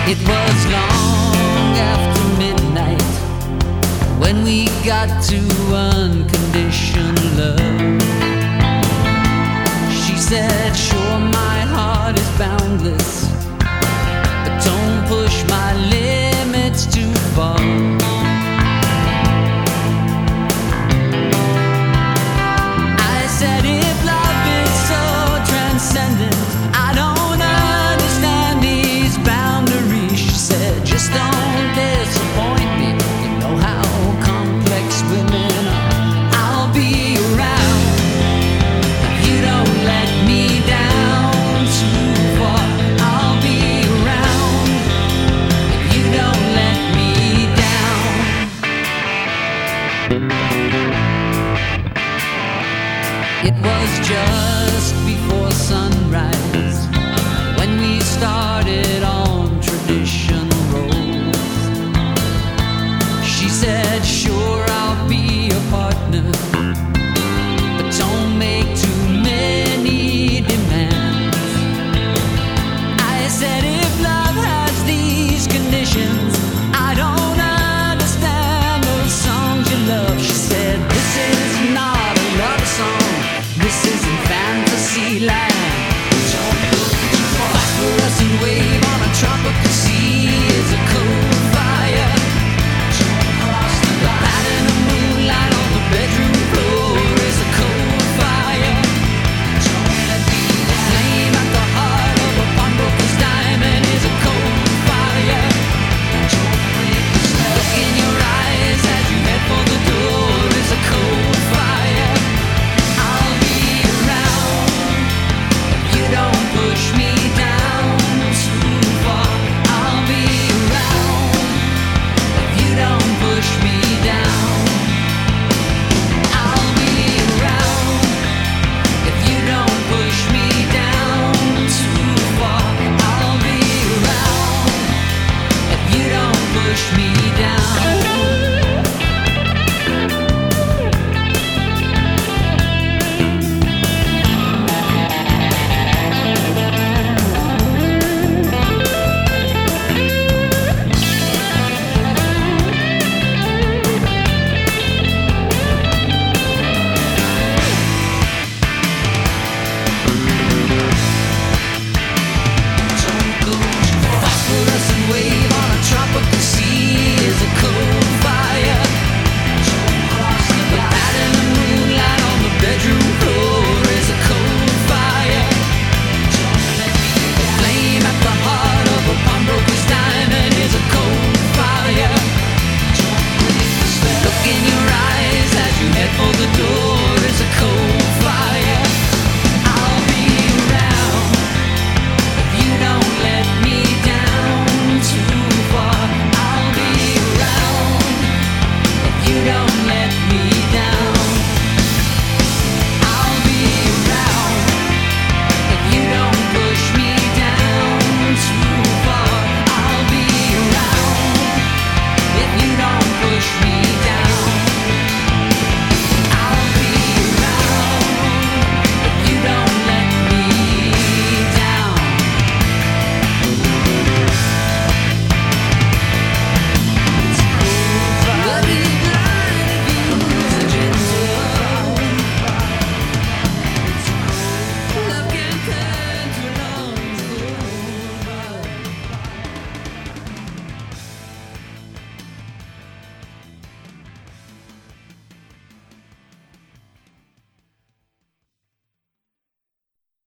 It was long after midnight when we got to unconditional love. She said, sure, my heart is boundless, but don't push my limits too far. I said, if love is so transcendent, I don't understand these boundaries. She said, just don't disappoint me. You know how complex women are. I'll be around if you don't let me down too far. I'll be around if you don't let me down. It was just before sunrise when we started on traditional roads. She said, sure, I'll be a partner, but don't make too many demands. I said, if love has these conditions, I don't understand those songs you love. She said, this is not a love song, this isn't fantasy land. Don't look too far, fluorescent wave on a tropical